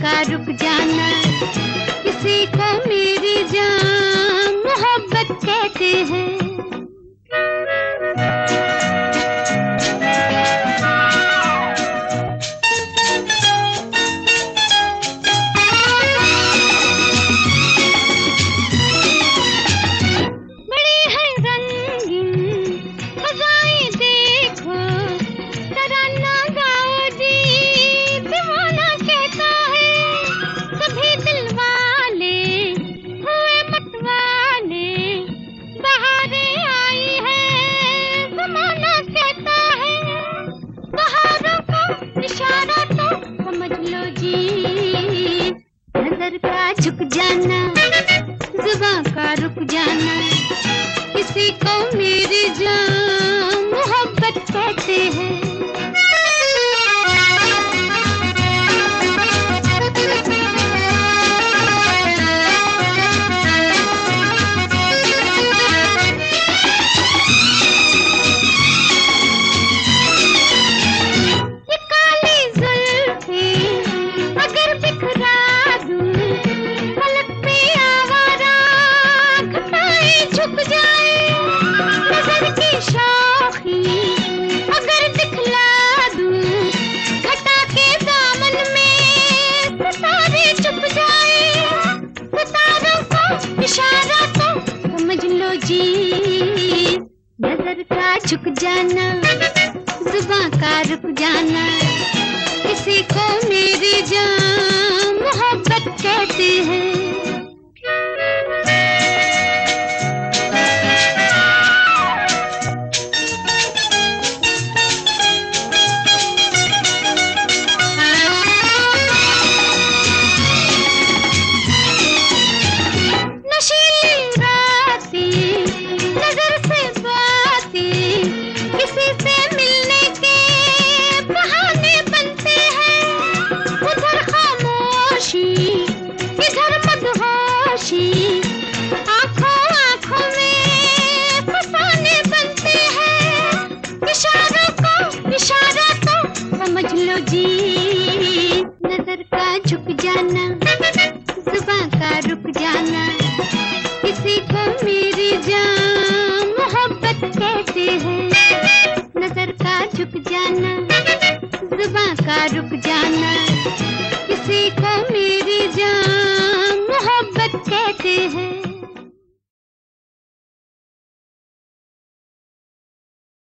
का रुक जाना, किसी को मेरी जान मोहब्बत कहते हैं। नजर का झुक जाना, जुबां का रुक जाना, किसी को मेरी जान मोहब्बत कहते हैं। इशारा तो समझ लो जी, नजर का झुक जाना, जुबां का रुक जाना, किसी को मेरी जान मोहब्बत कहते हैं। आँखों आँखों में फसाने बनते हैं, इशारा तो समझ लो जी, नजर का झुक जाना, जुबां का रुक जाना, किसी को मेरी जान मोहब्बत कहते हैं। नजर का झुक जाना, जुबां का रुक जाना, किसी को मेरी जान मोहब्बत कहते हैं।